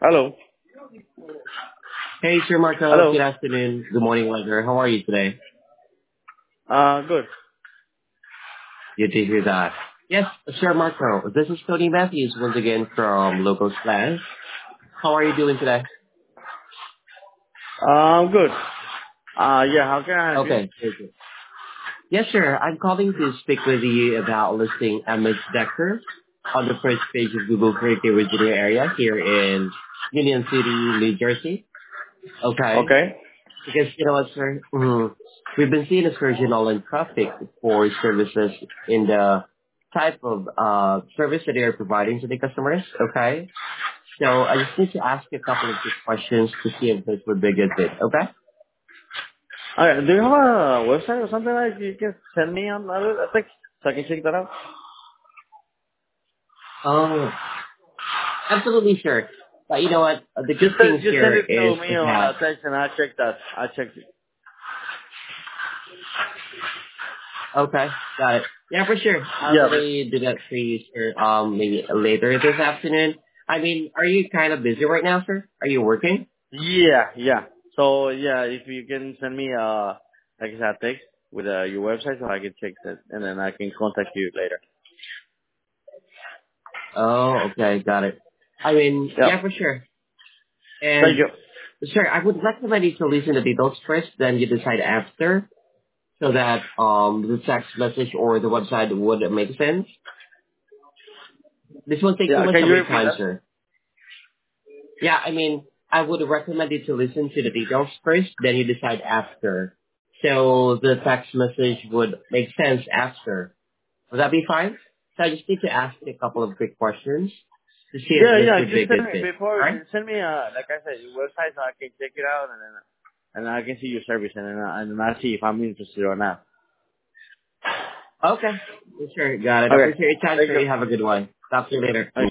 Hello. Hey, Sir Marco. Hello. Good afternoon. Good morning, weather. How are you today? Good. Good to hear that. Yes, Sir Marco. This is Tony Matthews once again from Local Slash. How are you doing today? Good. Yeah, how can I help you? Okay, very good. Yes, sir. I'm calling to speak with you about listing Emmett Decker on the first page of Google Creative Virginia area here in Union City, New Jersey. Okay. Okay. Because you know what, sir? We've been seeing a surge in online traffic for services in the type of service that they are providing to the customers. Okay. So I just need to ask you a couple of quick questions to see if this would be a good fit. Okay. Do you have a website or something like you can send me on a text so I can check that out? Oh, absolutely sure. But you know what? The good thing Just send here it to is me on a that text and I'll check that. I'll check it. okay, got it. Yeah, for sure. I'll Yeah. really do that for you, sir. Maybe later this afternoon. I mean, are you kind of busy right now, sir? Are you working? Yeah. So yeah, if you can send me like I said, a text with your website so I can check that and then I can contact you later. Oh, okay, got it. I mean, Yeah. yeah, for sure. Thank And you. sure, I would recommend you to listen to the details first, then you decide after, so that the text message or the website would make sense. This won't take too Yeah. much Can of you your repeat time, that? sir. Yeah, I mean, I would recommend you to listen to the details first, then you decide after. So the text message would make sense after. Would that be fine? So I just need to ask you a couple of quick questions to see if this Yeah. would be a Just send good me fit. before. Alright? Send me like I said, your website so I can check it out and I can see your service and then I see if I'm interested or not. Okay. Sure, got it. I Okay. appreciate your time, Thank sir. You have you. a good one. Talk to you later.